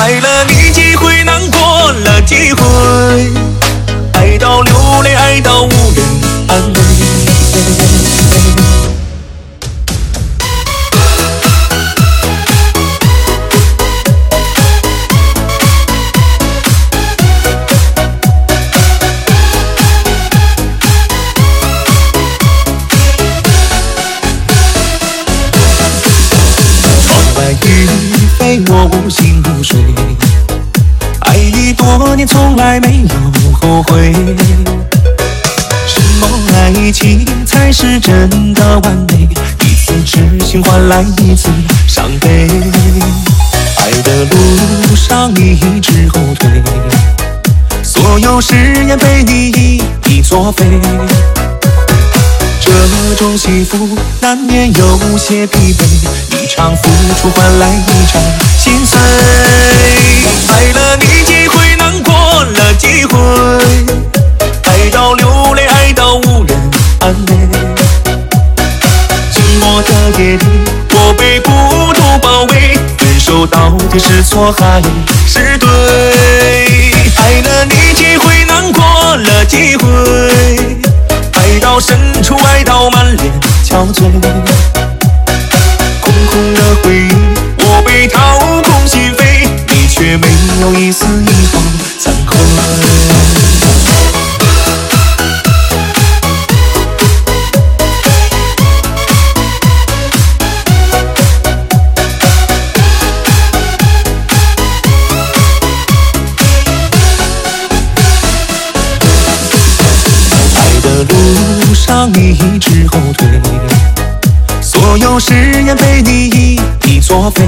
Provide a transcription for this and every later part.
爱了你几回，难过了几回，爱到流泪，爱到无人安慰。雨飞，我无心入睡，爱已多年，从来没有后悔。什么爱情才是真的完美？一次痴心换来一次伤悲，爱的路上一直后退，所有誓言被你一作废。这种幸福难免有些疲惫，一场付出换来一场心碎。爱了你几回，难过了几回，爱到流泪，爱到无人安慰。寂寞的夜里，我被孤独包围，分手到底是错还是对？爱了你几回，难过了几回，爱到深处，爱到满脸憔悴，空空的回忆，我被掏空心扉，你却没有一丝一毫惭愧。路上一直后退，所有誓言被你一作废。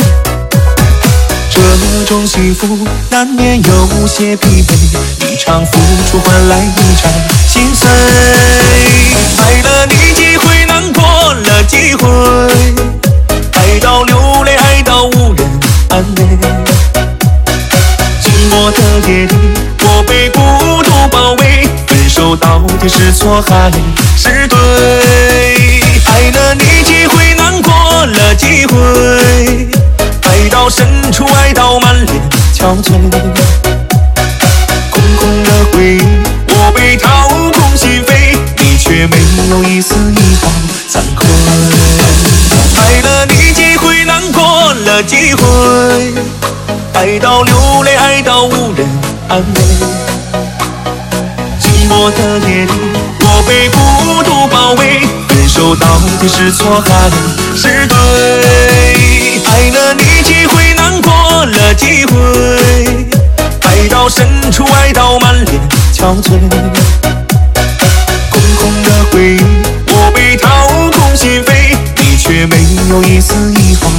这种幸福难免有些疲惫，一场付出换来一场心碎。爱了你几回，难过了几回，爱到流泪，爱到无人安慰。寂寞的夜里，我被孤独包围，分手到底是错还是对？爱了你几回，难过了几回，爱到深处，爱到满脸憔悴，空空的回忆，我被掏空心扉，你却没有一丝一毫惭愧。爱了你几回，难过了几回，爱到流泪，爱到无人安慰。寂寞的夜里，我被孤独包围，分手到底是错还是对？爱了你几回，难过了几回，爱到深处，爱到满脸憔悴，空空的回忆，我被掏空心扉，你却没有一丝一毫